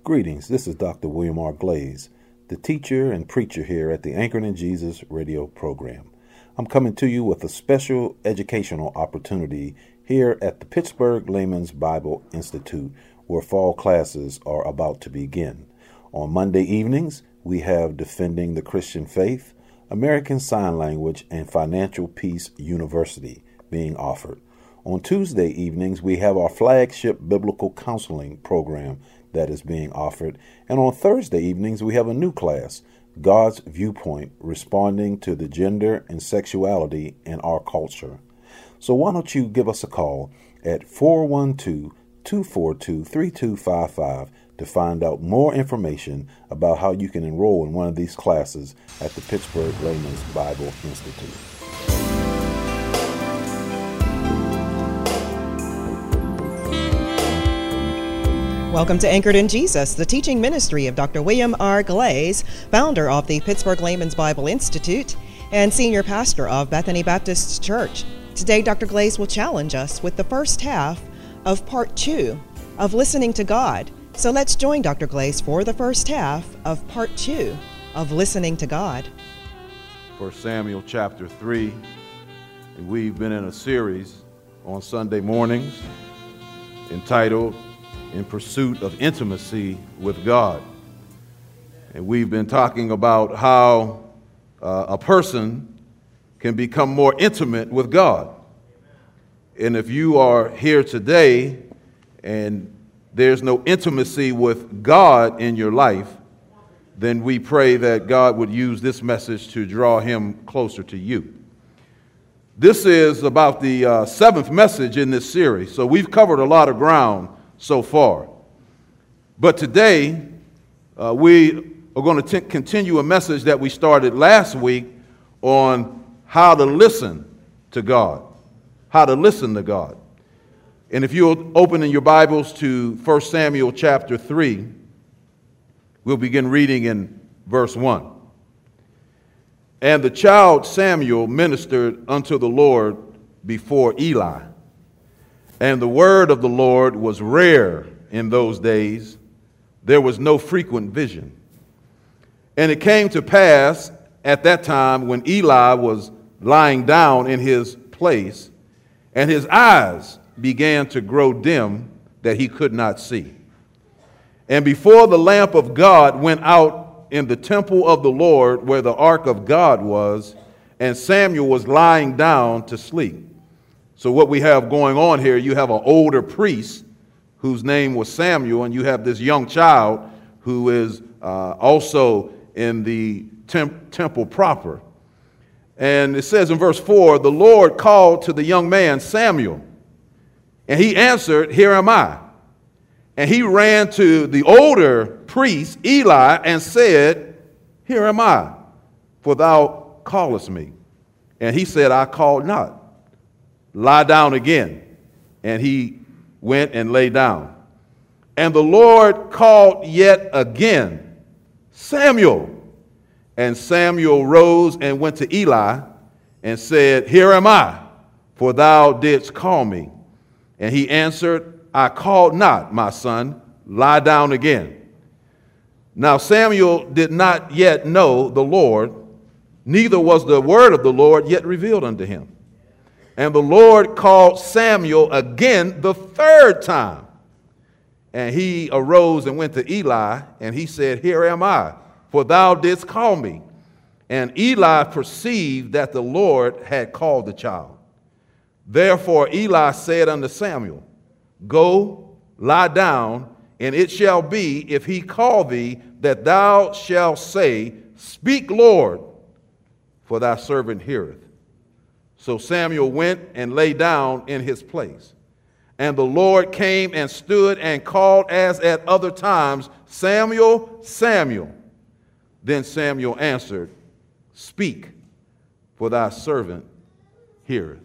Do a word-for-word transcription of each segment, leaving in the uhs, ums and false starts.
Greetings, this is Doctor William R. Glaze, the teacher and preacher here at the Anchored in Jesus radio program. I'm coming to you with a special educational opportunity here at the Pittsburgh Layman's Bible Institute, where fall classes are about to begin. On Monday evenings, we have Defending the Christian Faith, American Sign Language, and Financial Peace University being offered. On Tuesday evenings, we have our flagship biblical counseling program that is being offered. And on Thursday evenings, we have a new class, God's Viewpoint, responding to the gender and sexuality in our culture. So why don't you give us a call at four one two, two four two, three two five five to find out more information about how you can enroll in one of these classes at the Pittsburgh Layman's Bible Institute. Welcome to Anchored in Jesus, the teaching ministry of Doctor William R. Glaze, founder of the Pittsburgh Layman's Bible Institute and senior pastor of Bethany Baptist Church. Today, Doctor Glaze will challenge us with the first half of part two of Listening to God. So let's join Doctor Glaze for the first half of part two of Listening to God. First Samuel chapter three, and we've been in a series on Sunday mornings entitled In Pursuit of Intimacy with God. And we've been talking about how uh, a person can become more intimate with God. And if you are here today and there's no intimacy with God in your life, then we pray that God would use this message to draw him closer to you. This is about the uh, seventh message in this series, so we've covered a lot of ground so far. But today, uh, we are going to t- continue a message that we started last week on how to listen to God. How to listen to God. And if you'll open in your Bibles to First Samuel chapter three, we'll begin reading in verse one. And the child Samuel ministered unto the Lord before Eli. And the word of the Lord was rare in those days. There was no frequent vision. And it came to pass at that time when Eli was lying down in his place, and his eyes began to grow dim that he could not see. And before the lamp of God went out in the temple of the Lord where the ark of God was, and Samuel was lying down to sleep. So what we have going on here, you have an older priest whose name was Samuel, and you have this young child who is uh, also in the temp- temple proper. And it says in verse four, the Lord called to the young man, Samuel, and he answered, Here am I. And he ran to the older priest, Eli, and said, Here am I, for thou callest me. And he said, I called not. Lie down again. And he went and lay down. And the Lord called yet again, Samuel. And Samuel rose and went to Eli and said, Here am I, for thou didst call me. And he answered, I called not, my son. Lie down again. Now Samuel did not yet know the Lord, neither was the word of the Lord yet revealed unto him. And the Lord called Samuel again the third time. And he arose and went to Eli, and he said, Here am I, for thou didst call me. And Eli perceived that the Lord had called the child. Therefore Eli said unto Samuel, Go, lie down, and it shall be, if he call thee, that thou shalt say, Speak, Lord, for thy servant heareth. So Samuel went and lay down in his place. And the Lord came and stood and called as at other times, Samuel, Samuel. Then Samuel answered, Speak, for thy servant heareth.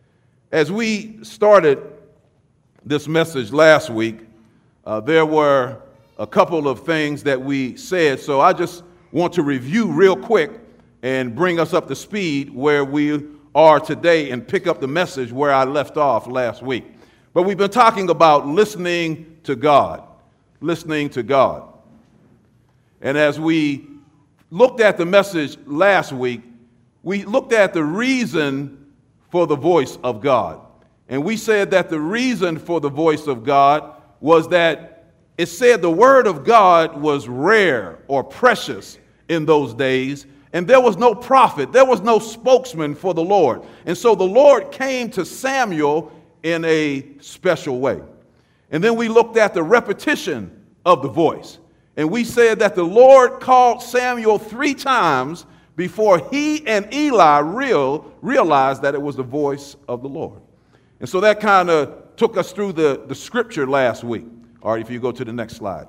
As we started this message last week, uh, there were a couple of things that we said. So I just want to review real quick and bring us up to speed where we are today and pick up the message where I left off last week. But we've been talking about listening to God. listening to God. And as we looked at the message last week, we looked at the reason for the voice of God. And we said that the reason for the voice of God was that it said the word of God was rare or precious in those days, and there was no prophet, there was no spokesman for the Lord. And so the Lord came to Samuel in a special way. And then we looked at the repetition of the voice. And we said that the Lord called Samuel three times before he and Eli real, realized that it was the voice of the Lord. And so that kind of took us through the, the scripture last week. All right, if you go to the next slide.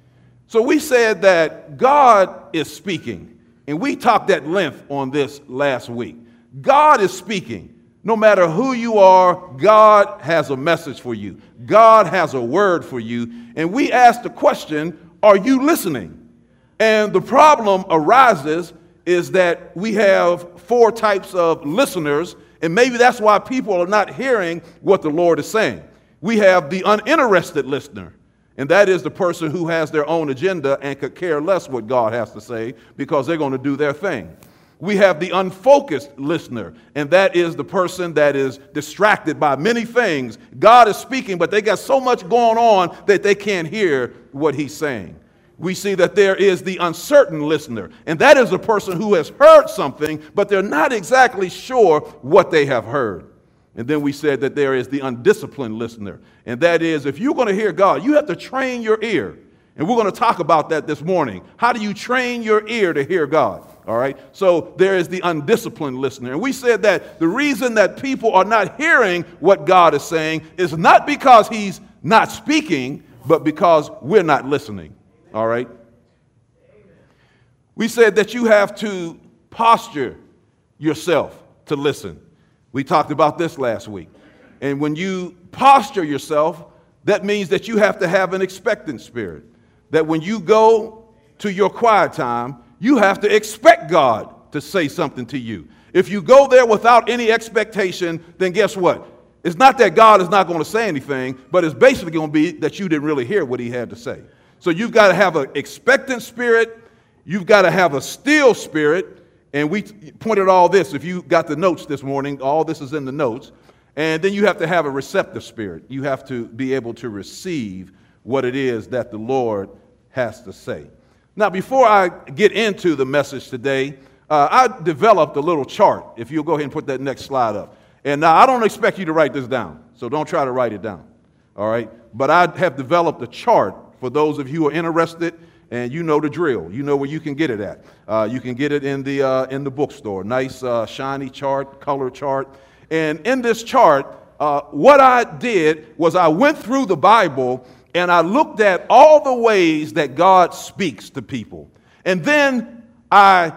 So we said that God is speaking, and we talked at length on this last week. God is speaking. No matter who you are, God has a message for you. God has a word for you. And we asked the question, are you listening? And the problem arises is that we have four types of listeners, and maybe that's why people are not hearing what the Lord is saying. We have the uninterested listener, and that is the person who has their own agenda and could care less what God has to say because they're going to do their thing. We have the unfocused listener, and that is the person that is distracted by many things. God is speaking, but they got so much going on that they can't hear what he's saying. We see that there is the uncertain listener, and that is a person who has heard something, but they're not exactly sure what they have heard. And then we said that there is the undisciplined listener, and that is if you're going to hear God, you have to train your ear. And we're going to talk about that this morning. How do you train your ear to hear God? All right. So there is the undisciplined listener. And we said that the reason that people are not hearing what God is saying is not because he's not speaking, but because we're not listening. All right. We said that you have to posture yourself to listen. We talked about this last week. And when you posture yourself, that means that you have to have an expectant spirit. That when you go to your quiet time, you have to expect God to say something to you. If you go there without any expectation, then guess what? It's not that God is not going to say anything, but it's basically going to be that you didn't really hear what he had to say. So you've got to have an expectant spirit. You've got to have a still spirit. And we pointed all this. If you got the notes this morning, all this is in the notes. And then you have to have a receptive spirit. You have to be able to receive what it is that the Lord has to say. Now, before I get into the message today, uh, I developed a little chart. If you'll go ahead and put that next slide up. And now I don't expect you to write this down, so don't try to write it down. All right? But I have developed a chart for those of you who are interested, and you know the drill. You know where you can get it at. Uh, you can get it in the uh, in the bookstore. Nice, uh, shiny chart, color chart. And in this chart, uh, what I did was I went through the Bible and I looked at all the ways that God speaks to people. And then I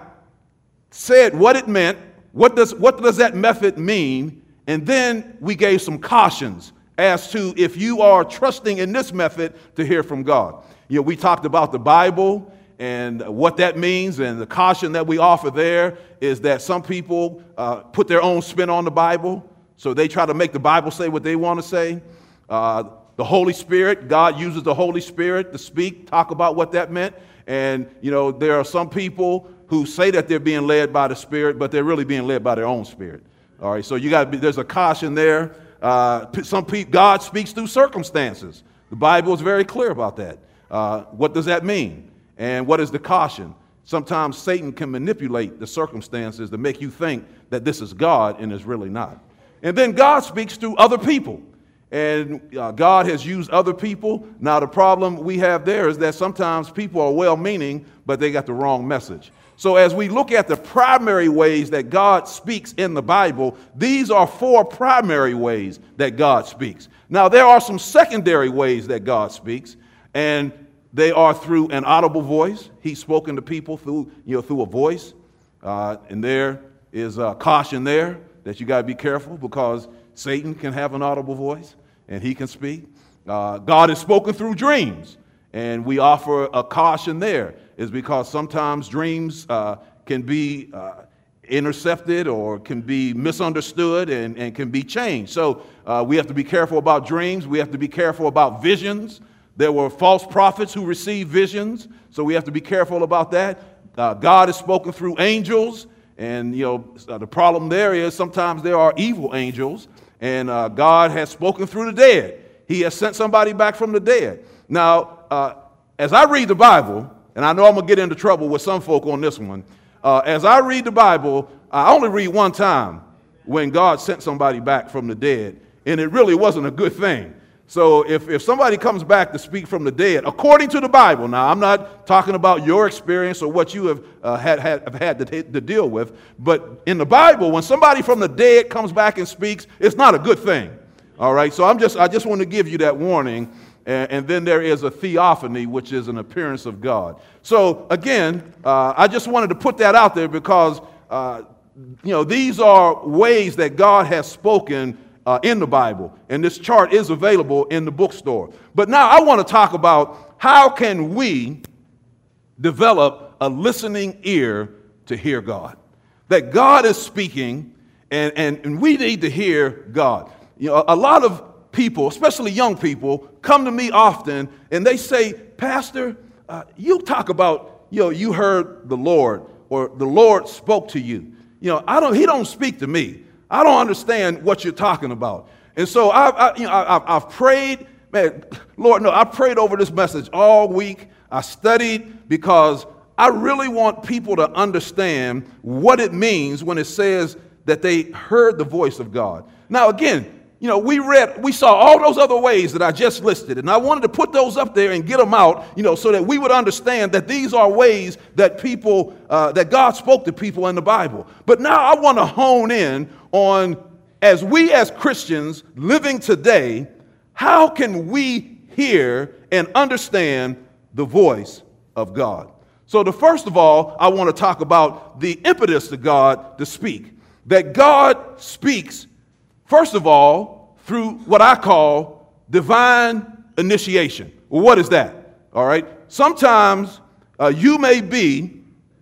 said what it meant. What does, what does that method mean? And then we gave some cautions as to if you are trusting in this method to hear from God. You know, we talked about the Bible and what that means, and the caution that we offer there is that some people uh, put their own spin on the Bible, so they try to make the Bible say what they want to say. Uh, the Holy Spirit, God uses the Holy Spirit to speak, talk about what that meant. And, you know, there are some people who say that they're being led by the Spirit, but they're really being led by their own spirit. All right, so you got to be, there's a caution there. Uh, some people, God speaks through circumstances. The Bible is very clear about that. Uh, what does that mean? And what is the caution? Sometimes Satan can manipulate the circumstances to make you think that this is God and it's really not. And then God speaks through other people. And uh, God has used other people. Now, the problem we have there is that sometimes people are well-meaning, but they got the wrong message. So as we look at the primary ways that God speaks in the Bible, these are four primary ways that God speaks. Now, there are some secondary ways that God speaks, and they are through an audible voice. He's spoken to people through, you know, through a voice. Uh, and there is a caution there that you got to be careful because Satan can have an audible voice and he can speak. Uh, God has spoken through dreams, and we offer a caution there is because sometimes dreams uh, can be uh, intercepted or can be misunderstood and, and can be changed. So uh, we have to be careful about dreams. We have to be careful about visions. There were false prophets who received visions, so we have to be careful about that. Uh, God has spoken through angels, and you know uh, the problem there is sometimes there are evil angels, and uh, God has spoken through the dead. He has sent somebody back from the dead. Now, uh, as I read the Bible, and I know I'm going to get into trouble with some folk on this one, uh, as I read the Bible, I only read one time when God sent somebody back from the dead, and it really wasn't a good thing. So if, if somebody comes back to speak from the dead, according to the Bible, now I'm not talking about your experience or what you have uh, had, had, have had to, to deal with, but in the Bible, when somebody from the dead comes back and speaks, it's not a good thing. All right, so I'm just I just want to give you that warning, and, and then there is a theophany, which is an appearance of God. So again, uh, I just wanted to put that out there because uh, you know these are ways that God has spoken Uh, in the Bible, and this chart is available in the bookstore. But now I want to talk about how can we develop a listening ear to hear God. That God is speaking, and, and, and we need to hear God. You know, a lot of people, especially young people, come to me often, and they say, Pastor, uh, you talk about, you know, you heard the Lord, or the Lord spoke to you. You know, I don't. He don't speak to me. I don't understand what you're talking about. And so I've, I, you know, I've, I've prayed, man, Lord, no, I prayed over this message all week. I studied because I really want people to understand what it means when it says that they heard the voice of God. Now, again, you know, we read, we saw all those other ways that I just listed, and I wanted to put those up there and get them out, you know, so that we would understand that these are ways that people, uh, that God spoke to people in the Bible. But now I want to hone in on, as we as Christians living today, how can we hear and understand the voice of God? So the first of all, I want to talk about the impetus to God to speak. That God speaks, first of all, through what I call divine initiation. Well, what is that? All right. Sometimes uh, you may be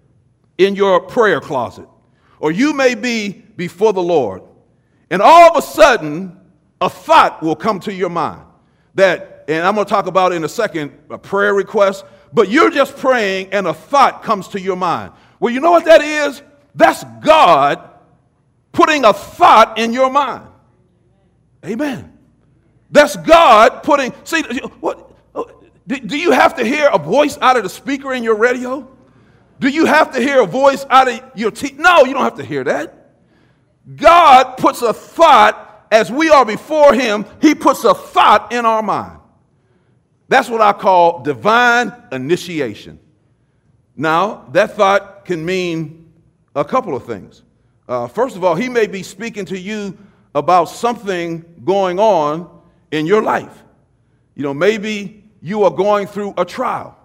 in your prayer closet, or you may be before the Lord, and all of a sudden, a thought will come to your mind that, and I'm going to talk about in a second, a prayer request, but you're just praying and a thought comes to your mind. Well, you know what that is? That's God putting a thought in your mind. Amen. That's God putting, see, what, do you have to hear a voice out of the speaker in your radio? Do you have to hear a voice out of your T V? No, you don't have to hear that. God puts a thought, as we are before him, he puts a thought in our mind. That's what I call divine initiation. Now, that thought can mean a couple of things. Uh, first of all, he may be speaking to you about something going on in your life. You know, maybe you are going through a trial,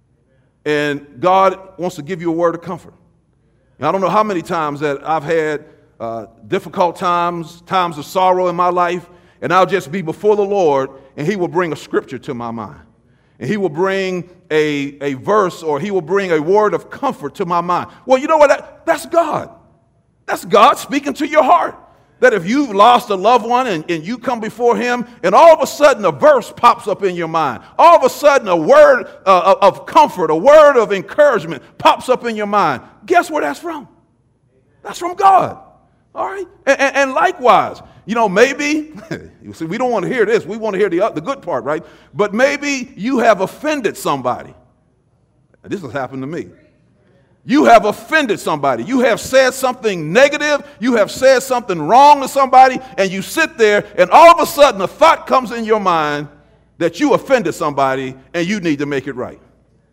and God wants to give you a word of comfort. And I don't know how many times that I've had uh, difficult times, times of sorrow in my life, and I'll just be before the Lord, and he will bring a scripture to my mind. And he will bring a, a verse, or he will bring a word of comfort to my mind. Well, you know what? That, that's God. That's God speaking to your heart. That if you've lost a loved one and, and you come before him, and all of a sudden a verse pops up in your mind. All of a sudden a word uh, of comfort, a word of encouragement pops up in your mind. Guess where that's from? That's from God. All right? And, and, and likewise, you know, maybe, you see, we don't want to hear this. We want to hear the, the good part, right? But maybe you have offended somebody. This has happened to me. You have offended somebody. You have said something negative. You have said something wrong to somebody, and you sit there, and all of a sudden a thought comes in your mind that you offended somebody, and you need to make it right.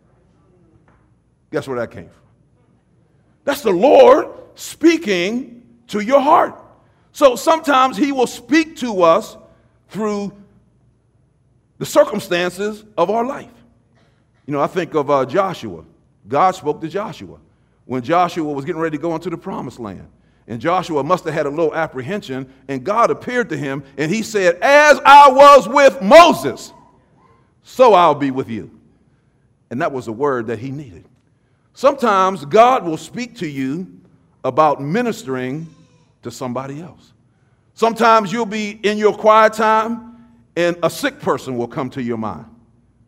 Guess where that came from? That's the Lord speaking to your heart. So sometimes he will speak to us through the circumstances of our life. You know, I think of uh, Joshua. God spoke to Joshua when Joshua was getting ready to go into the promised land. And Joshua must have had a little apprehension, and God appeared to him, and he said, as I was with Moses, so I'll be with you. And that was the word that he needed. Sometimes God will speak to you about ministering to somebody else. Sometimes you'll be in your quiet time, and a sick person will come to your mind.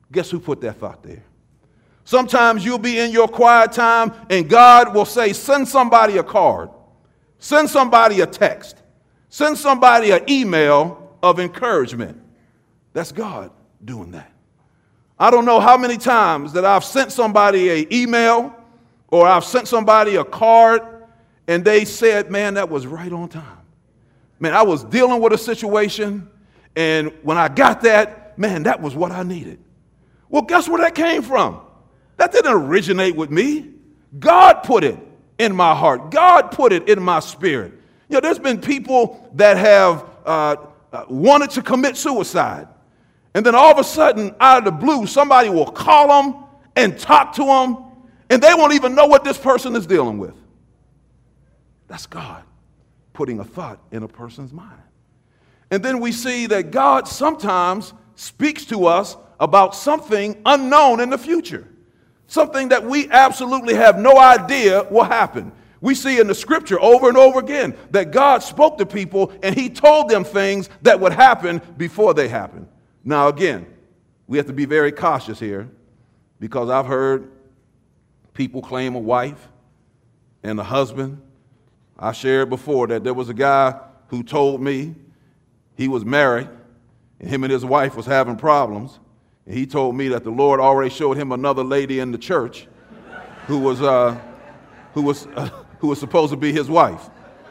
Guess who put that thought there? Sometimes you'll be in your quiet time and God will say, send somebody a card, send somebody a text, send somebody an email of encouragement. That's God doing that. I don't know how many times that I've sent somebody an email or I've sent somebody a card and they said, man, that was right on time. Man, I was dealing with a situation and when I got that, man, that was what I needed. Well, guess where that came from? That didn't originate with me. God put it in my heart. God put it in my spirit. You know, there's been people that have uh, uh, wanted to commit suicide. And then all of a sudden, out of the blue, somebody will call them and talk to them, and they won't even know what this person is dealing with. That's God putting a thought in a person's mind. And then we see that God sometimes speaks to us about something unknown in the future, something that we absolutely have no idea will happen. We see in the scripture over and over again that God spoke to people and he told them things that would happen before they happen. Now, again, we have to be very cautious here because I've heard people claim a wife and a husband. I shared before that there was a guy who told me he was married and him and his wife was having problems. And he told me that the Lord already showed him another lady in the church who was uh, who was uh, who was supposed to be his wife.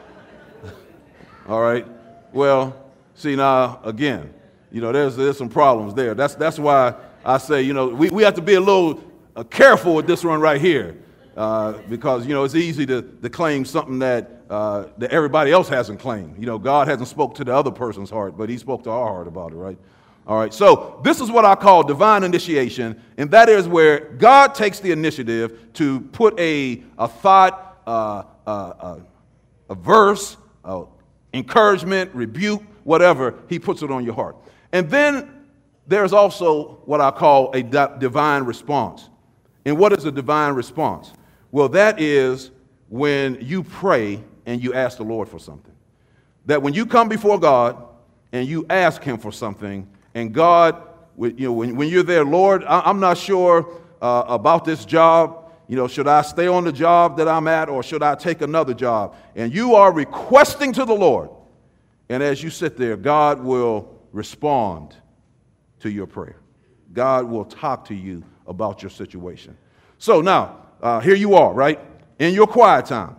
All right. Well, see now again, you know, there's there's some problems there. That's that's why I say, you know, we, we have to be a little uh, careful with this one right here, uh, because you know it's easy to, to claim something that uh, that everybody else hasn't claimed. You know, God hasn't spoke to the other person's heart, but He spoke to our heart about it, right? All right, so this is what I call divine initiation, and that is where God takes the initiative to put a, a thought, uh, uh, uh, a verse, uh, encouragement, rebuke, whatever, He puts it on your heart. And then there's also what I call a di- divine response. And what is a divine response? Well, that is when you pray and you ask the Lord for something. That when you come before God and you ask Him for something, and God, you know, when, when you're there, Lord, I'm not sure uh, about this job. You know, should I stay on the job that I'm at or should I take another job? And you are requesting to the Lord. And as you sit there, God will respond to your prayer. God will talk to you about your situation. So now, uh, here you are, right? In your quiet time.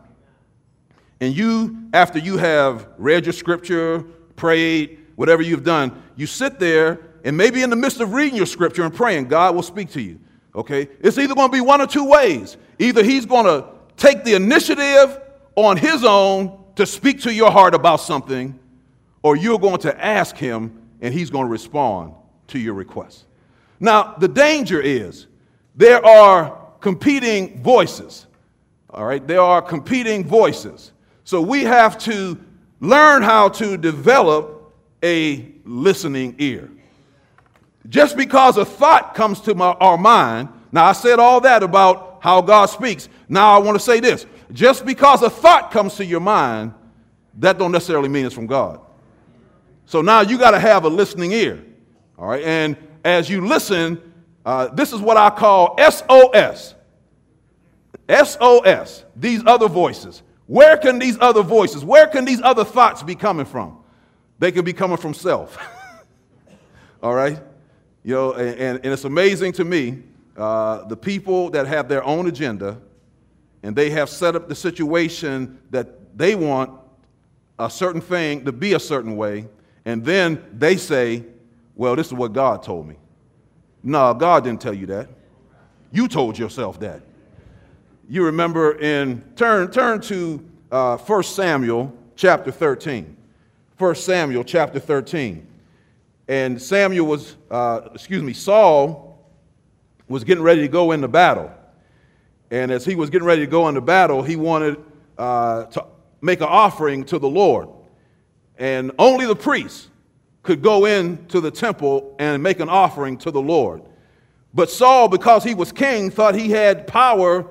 And you, after you have read your scripture, prayed, whatever you've done, you sit there and maybe in the midst of reading your scripture and praying, God will speak to you, okay? It's either going to be one or two ways. Either He's going to take the initiative on His own to speak to your heart about something, or you're going to ask Him and He's going to respond to your request. Now, the danger is there are competing voices, all right? There are competing voices. So we have to learn how to develop a listening ear. Just because a thought comes to my, our mind, now I said all that about how God speaks. Now I want to say this. Just because a thought comes to your mind, that don't necessarily mean it's from God. So now you got to have a listening ear. All right, and as you listen, uh, this is what I call S O S. S O S, these other voices. Where can these other voices, where can these other thoughts be coming from? They could be coming from self. All right? You know, and, and it's amazing to me, uh, the people that have their own agenda and they have set up the situation that they want a certain thing to be a certain way, and then they say, well, this is what God told me. No, God didn't tell you that. You told yourself that. You remember in, turn, turn to uh, First Samuel chapter thirteen. First Samuel chapter thirteen. And Samuel was, uh, excuse me, Saul was getting ready to go into battle. And as he was getting ready to go into battle, he wanted uh, to make an offering to the Lord. And only the priests could go into the temple and make an offering to the Lord. But Saul, because he was king, thought he had power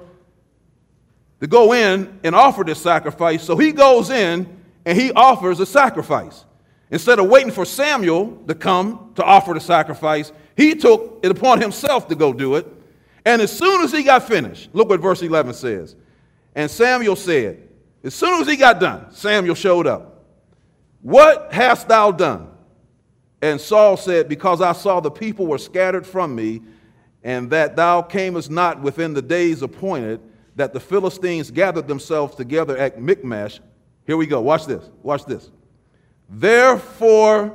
to go in and offer this sacrifice. So he goes in and he offers a sacrifice. Instead of waiting for Samuel to come to offer the sacrifice, he took it upon himself to go do it. And as soon as he got finished, look what verse eleven says. And Samuel said, as soon as he got done, Samuel showed up. What hast thou done? And Saul said, because I saw the people were scattered from me, and that thou camest not within the days appointed, that the Philistines gathered themselves together at Michmash. Here we go. Watch this. Watch this. Therefore,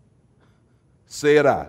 said I.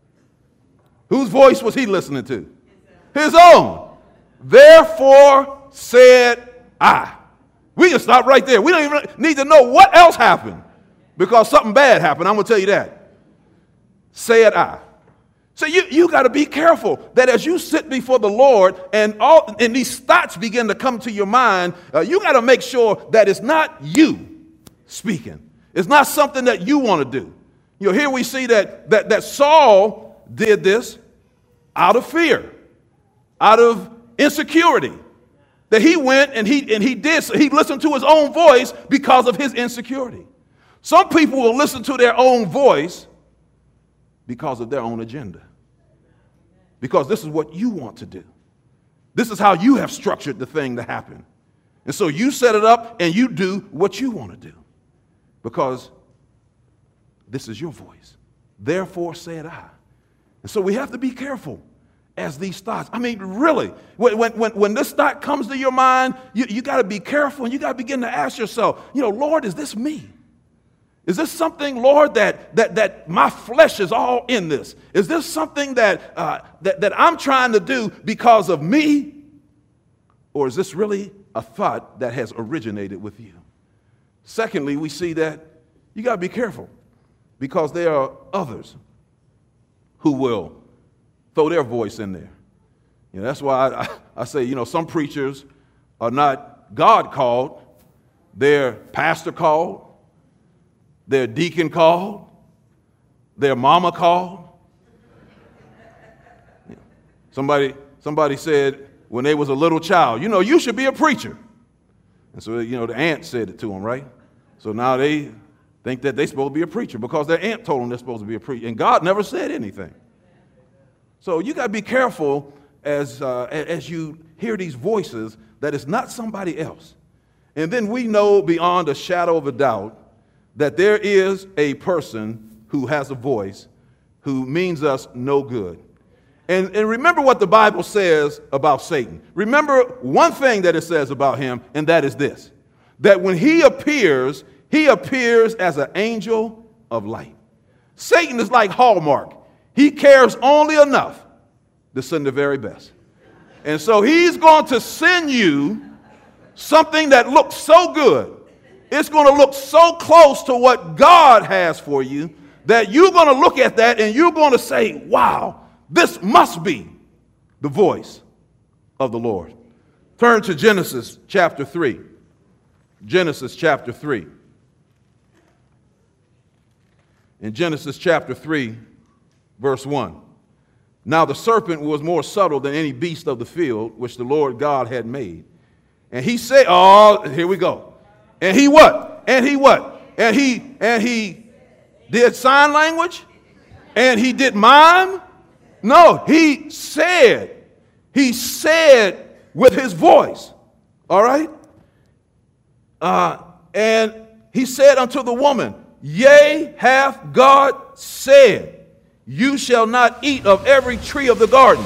Whose voice was he listening to? His own. Therefore, said I. We can stop right there. We don't even need to know what else happened because something bad happened. I'm going to tell you that. Said I. So you, you got to be careful that as you sit before the Lord and all and these thoughts begin to come to your mind, uh, you got to make sure that it's not you speaking. It's not something that you want to do. You know, here we see that, that, that Saul did this out of fear, out of insecurity. That he went and he and he did, he listened to his own voice because of his insecurity. Some people will listen to their own voice because of their own agenda. Because this is what you want to do. This is how you have structured the thing to happen. And so you set it up and you do what you want to do. Because this is your voice. Therefore said I. And so we have to be careful as these thoughts. I mean, really, when, when, when this thought comes to your mind, you, you got to be careful and you got to begin to ask yourself, you know, Lord, is this me? Is this something, Lord, that that that my flesh is all in this? Is this something that, uh, that, that I'm trying to do because of me? Or is this really a thought that has originated with you? Secondly, we see that you got to be careful because there are others who will throw their voice in there. You know, that's why I, I say, you know, some preachers are not God called, they're pastor called. Their deacon called, their mama called. Somebody, somebody said when they was a little child, you know, you should be a preacher. And so, you know, the aunt said it to them, right? So now they think that they're supposed to be a preacher because their aunt told them they're supposed to be a preacher. And God never said anything. So you got to be careful as, uh, as you hear these voices that it's not somebody else. And then we know beyond a shadow of a doubt that there is a person who has a voice who means us no good. And, and remember what the Bible says about Satan. Remember one thing that it says about him, and that is this, that when he appears, he appears as an angel of light. Satan is like Hallmark. He cares only enough to send the very best. And so he's going to send you something that looks so good. It's going to look so close to what God has for you that you're going to look at that and you're going to say, wow, this must be the voice of the Lord. Turn to Genesis chapter three. Genesis chapter three. In Genesis chapter three, verse one. Now the serpent was more subtle than any beast of the field which the Lord God had made. And he said, oh, here we go. And he what? And he what? And he and he did sign language? And he did mime? No, he said. He said with his voice. All right? Uh, and he said unto the woman, yea, hath God said, you shall not eat of every tree of the garden.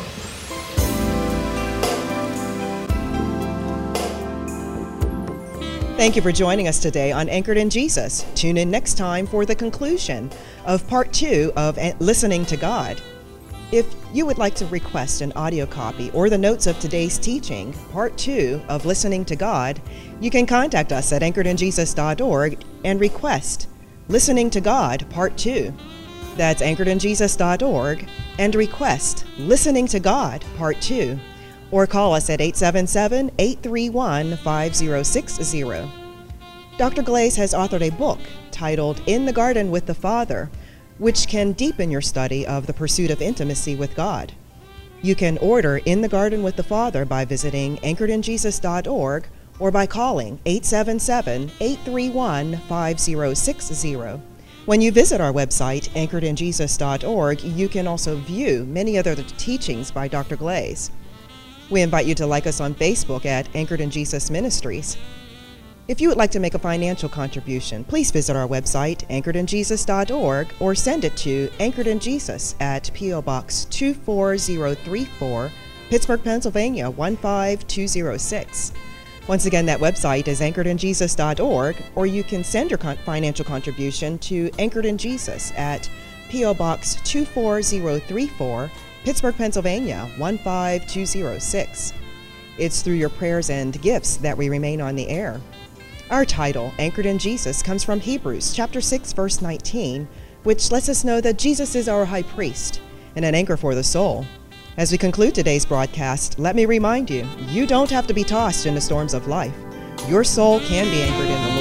Thank you for joining us today on Anchored in Jesus. Tune in next time for the conclusion of part two of Listening to God. If you would like to request an audio copy or the notes of today's teaching, part two of Listening to God, you can contact us at anchored in jesus dot org and request Listening to God, part two. That's anchored in jesus dot org and request Listening to God, part two. Or call us at eight seven seven, eight three one, five zero six zero. Doctor Glaze has authored a book titled In the Garden with the Father, which can deepen your study of the pursuit of intimacy with God. You can order In the Garden with the Father by visiting anchored in jesus dot org or by calling eight seven seven, eight three one, five zero six zero. When you visit our website, anchored in jesus dot org, you can also view many other teachings by Doctor Glaze. We invite you to like us on Facebook at Anchored in Jesus Ministries. If you would like to make a financial contribution, please visit our website, anchored in jesus dot org, or send it to Anchored in Jesus at P O Box two four zero three four, Pittsburgh, Pennsylvania one five two zero six. Once again, that website is anchored in jesus dot org, or you can send your con- financial contribution to Anchored in Jesus at P O Box two four zero three four, Pittsburgh, Pennsylvania one five two zero six. It's through your prayers and gifts that we remain on the air. Our title, Anchored in Jesus, comes from Hebrews chapter six, verse nineteen, which lets us know that Jesus is our high priest and an anchor for the soul. As we conclude today's broadcast, let me remind you, you don't have to be tossed in the storms of life. Your soul can be anchored in the